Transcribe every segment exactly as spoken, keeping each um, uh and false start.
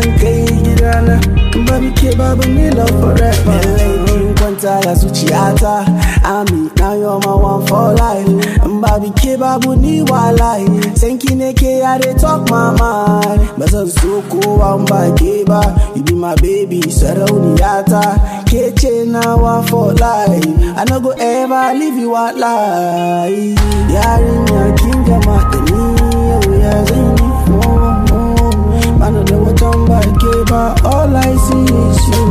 zan kai gidana, baby ke babu ni love forever. Lallai kwanta ya zuciyata, Ami now you're my one for life. Baby ke babu ni walai, sanki ne ke ya dey talk my mind. Bazan so kowa ba ke ba, you be my baby sarauniyata, ke ce nawa for life. I no go ever leave you out lie. Yarinya kin gama da ni yau ya zan yi for mana da watan ba ke ba, all I see is you.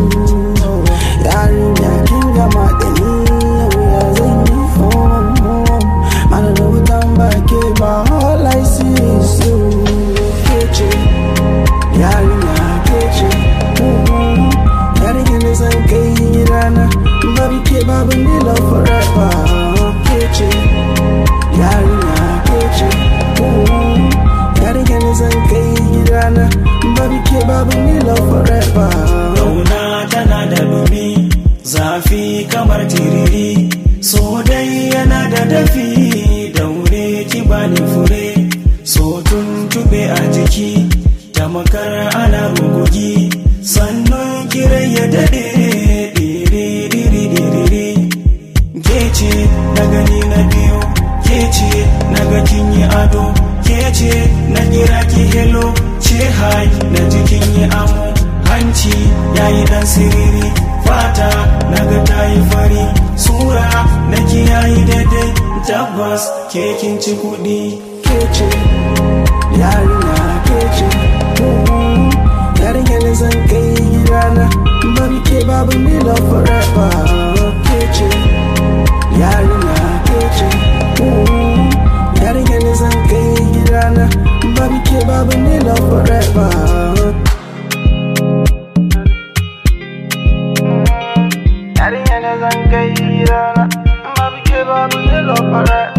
Yarinya kin gama da ni yau ya zan yi for mana da watan ba ke ba, all I see is you. Kece yarinya kece, yarinya da zan kai gidana, baby ke babu ni love forever. Kece yarinya kece, yarinya da zan kai gidana, baby ke babu ni love forever. Kauna tana da dumi, zafi kamar tiriri, so dai yana da dafi, daure ki bani fure, so tuntube a jiki, tamakar ana rugugi, sannan kirai ya daɗe, diri-diri-diri. Kece na gani na biyu, kece na ga kin yi ado, kece na kira ki hello, ce hai na jikin yi amo, hanci yayi dan siriri, fata na ga tayi fari, sura na ki yayi daidai, tabbas ke kin ci kuɗi. Kece yarinya kece, yarinya da zan kai gidana, baby ke babu ni love forever. Kece yarinya kece, yarinya da zan kai gidana, baby ke babu ni love forever. Yarinya da zan kai gidana, baby ke babu ni love forever.